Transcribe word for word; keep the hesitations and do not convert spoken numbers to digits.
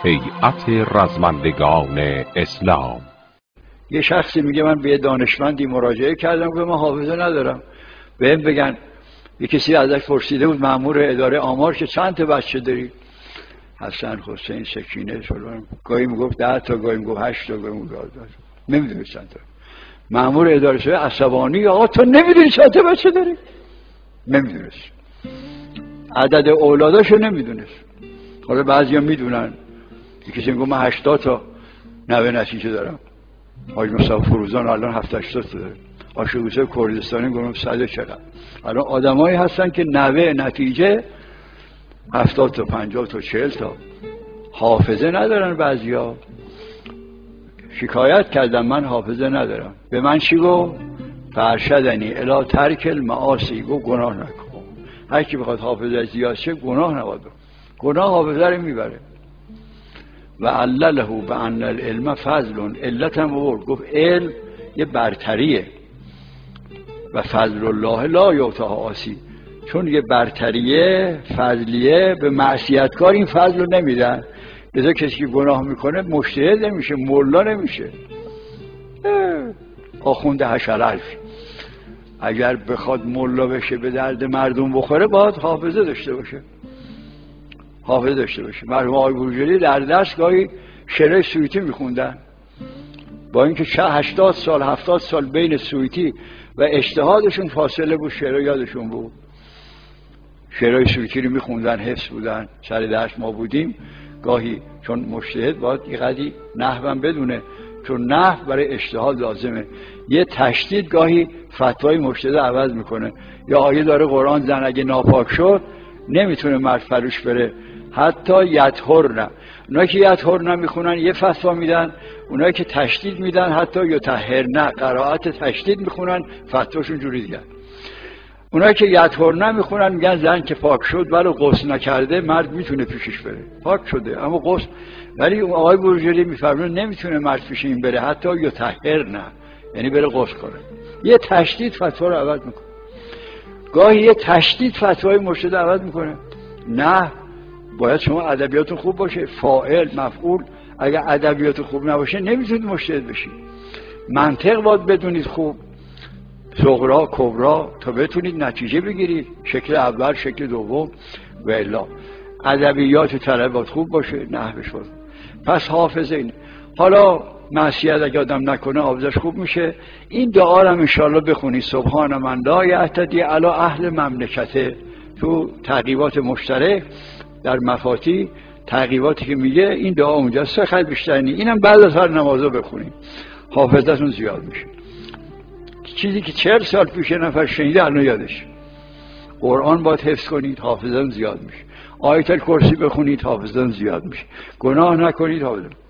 هیئت رزمندگان اسلام. یه شخصی میگه من به دانشمندی مراجعه کردم که من حافظه ندارم، بهم بگن. یه کسی ازش پرسیده بود مأمور اداره آمار که چند تا بچه داری؟ حسن، حسین، سکینه، فلان. گاهی میگفت ده تا، گاهی میگفت هشت تا، گاهی میگفت ده تا. نمیدونه چند تا. مأمور اداره شده عصبانی، آقا تو نمیدونی چند تا بچه داری؟ نمیدونست. عدد اولاداشو نمیدونست. حالا بعضیا میدونن. یه کسی میگه من هشتاد تا نوه نتیجه دارم. حاج مصطفی فروزان الان هفتاد هشتاد تا داره. آشوبوسه کردستانی گفتم صد چقدر. الان آدمایی هستن که نوه نتیجه هفتاد تا، پنجاه تا، چهل تا. حافظه ندارن بعضیا. شکایت کردم من حافظه ندارم. به من چی گفت؟ فرشدنی الی ترک المعاصی، گفت گناه نکن. هر کی بخواد حافظه زیاد شه گناه نباید. گناه حافظه رو میبره. و علله بان العلم فضل، علت هم آورد، گفت علم یه برتریه و فضل الله لا یعطیه عاصی، چون یه برتریه فضلیه به معصیتکار این فضل رو نمیدن. لذا کسی که گناه میکنه مجتهد نمیشه، مولا نمیشه. آخونده حشرالف اگر بخواد مولا بشه به درد مردم بخوره باید حافظه داشته باشه. حافظه داشته باشه. مرحوم آقای بروجردی در درس گاهی شعر سویتی میخوندن، با اینکه چه هشتاد سال هفتاد سال بین سویتی و اجتهادشون فاصله بود، شعر یادشون بود. شعرهای سویتی رو میخوندن، حفظ بودن. سر درس ما بودیم گاهی، چون مجتهد باید یه قدری نحوم بدونه، چون نحو برای اجتهاد لازمه. یه تشدید گاهی فتوای مجتهد عوض میکنه. یا آیه داره قرآن زن اگه ناپاک شد نمیتونه مرد فروش بره، حتی یطهرن. اونایی که یطهرن میخونن یه فتوا میدن، اونایی که تشدید میدن حتی یطهرن، قرائت تشدید میخونن، فتواشون جوری دیگه. اونایی که یطهرن میخونن میگن زن که پاک شد ولی غسل نکرده مرد میتونه پیشش بره، پاک شده اما غسل. ولی آقای بروجردی میفرمونه نمیتونه مرد پیش این بره، حتی یطهرن، یعنی بره غسل کنه. یه تشدید فتوا رو عوض میکنه. گاهی یه تشدید فتوای مرشد عوض میکنه. نه، باید شما ادبیاتون خوب باشه، فاعل، مفعول. اگر ادبیات خوب نباشه نمیتونید مجتهد بشید. منطق باید بدونید خوب، صغرا کبرا، تا بتونید نتیجه بگیرید. شکل اول، شکل دوم و الا. ادبیات طلب باید خوب باشه، نحوش باید. پس حافظه اینه. حالا معصیت اگه آدم نکنه حافظش خوب میشه. این دعا رو هم انشاءالله بخونید. سبحان من لا یهتدی علی اهل مملکته. تو تعقیبات مشترک در مفاتی تعقیباتی که میگه این دعا اونجا سه خط بیشتر نی. اینم بعد از هر نمازا بخونید، حافظتون زیاد میشه. چیزی که چهل سال پیش نفر شنیده الان یادش. قرآن باید حفظ کنید، حافظتون زیاد میشه. آیت الکرسی بخونید، حافظتون زیاد میشه. گناه نکنید، حافظتون